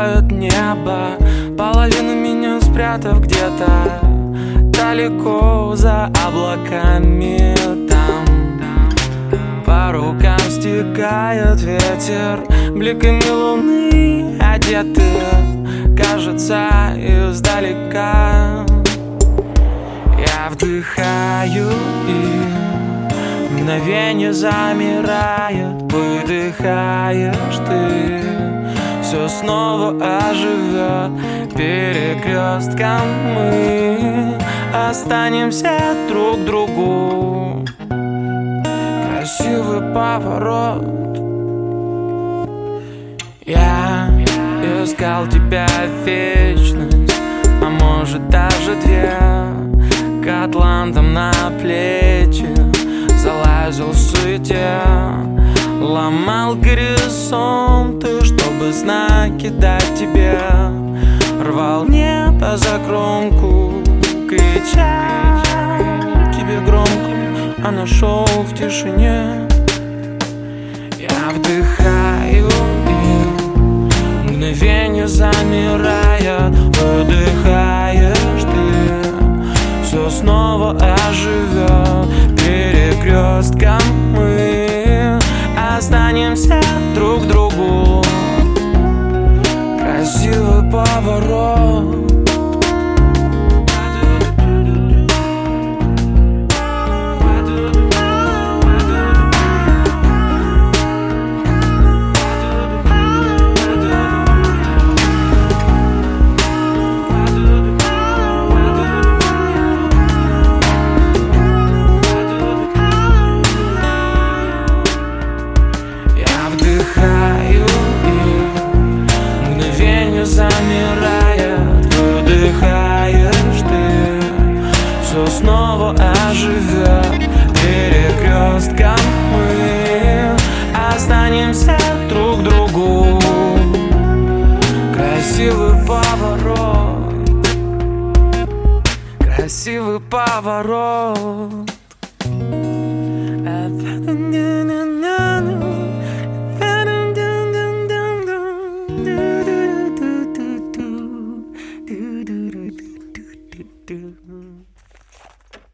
закроет небо, половину меня спрятав где-то далеко за облаками. Там по рукам стекает ветер, бликами луны одеты, кажется, издалека. Я вдыхаю, и мгновение замирает. Выдыхаешь ты, все снова оживет. Перекрестком мы останемся друг другу. Красивый поворот. Я искал тебя вечность, а может даже две. К атлантам на плечи залазил в суете, ломал горизонты, чтобы знаки дать тебе. Рвал небо за кромку, крича тебе громко, а нашел в тишине. Я вдыхаю, и мгновение замирает. Выдыхаешь ты, все снова оживет. Перекрестком мы останемся друг к другу. Красивый поворот. Замирает, выдыхаешь ты, все снова оживет. Перекрестком мы останемся друг к другу. Красивый поворот, красивый поворот.